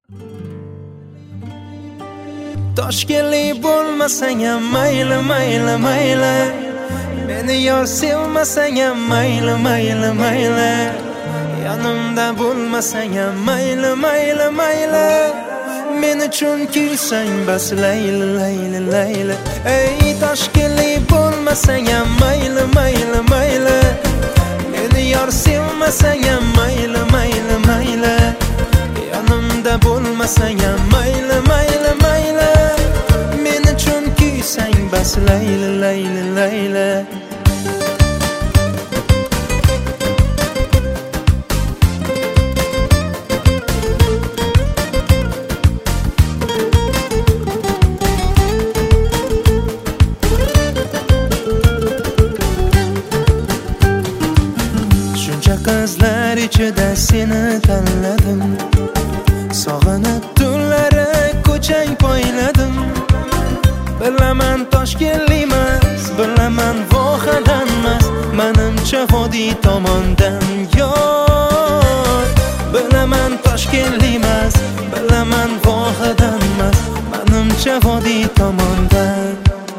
Toshkentlik bo'lmasang ham mayli mayli mayli, meni yor sevmasang ham mayli mayli mayli, yonimda bo'lmasang ham mayli mayli mayli, men uchun kuysang bas layli layli layli. Ey Toshkentlik bo'lmasang ham mayli mayli mayli, meni yor sevmasang ham mayli mayli mayli, yonimda bo'lmasang ham mayli mayli mayli, men uchun kuysang bas layli layli layli. Qizlar ichida seni tanladim, sog'inib tunlari ko'chang poyladim. Bilaman Toshkentlimas, bilaman Vohadanmas, menimcha vodiy tomondan yor. Bilaman Toshkentlimas, bilaman Vohadanmas, menimcha vodiy tomondan.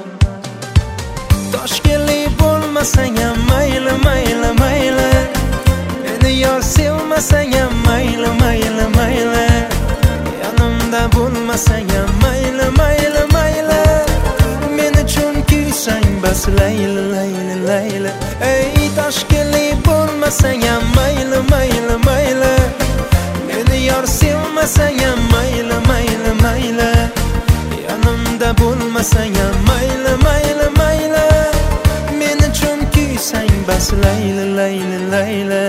Toshkentlik bo'lmasang ham mayli mayli mayli, yor sevmasang ham mayli mayli mayli, yonimda bo'lmasang ham mayli mayli mayli, men uchun kuysang bas layli layli layli. Ey Toshkentlik bo'lmasang ham mayli mayli mayli, meni yor sevmasang ham mayli mayli mayli, yonimda bo'lmasang ham mayli mayli mayli, men uchun kuysang bas layli layli layli.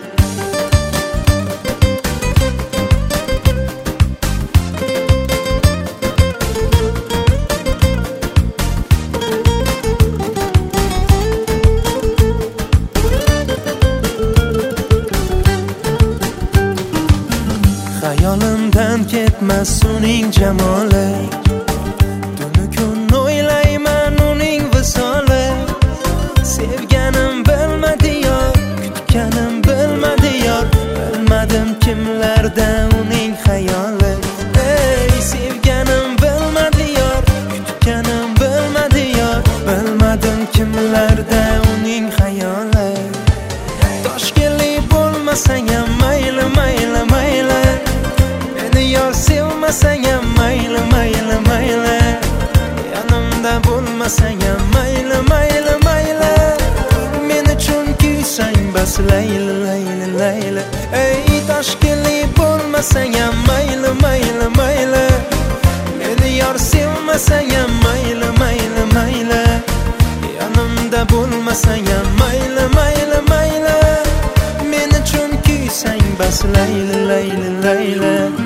Xayolimdan ketmas uning jamoli, tunu kun o'ylayman uning visoli. Sevganim bilmadi yor, kutganim bilmadi yor, bilmadim kimlarda uning xayoli. Ey sevganim bilmadi yor, kutganim bilmadi yor, bilmadim kimlarda uning xayoli. Toshkentlik bo'lmasang ham mayli mayli mayli, yor sevmasang ham mayli mayli mayli, yonimda bo'lmasang ham mayli mayli mayli, men uchun kuysang bas layli layli layli. Ey Toshkentlik bo'lmasang ham mayli mayli mayli, meni yor sevmasang ham mayli mayli mayli, yonimda bo'lmasang ham mayli mayli mayli, men uchun kuysang bas layli layli layli.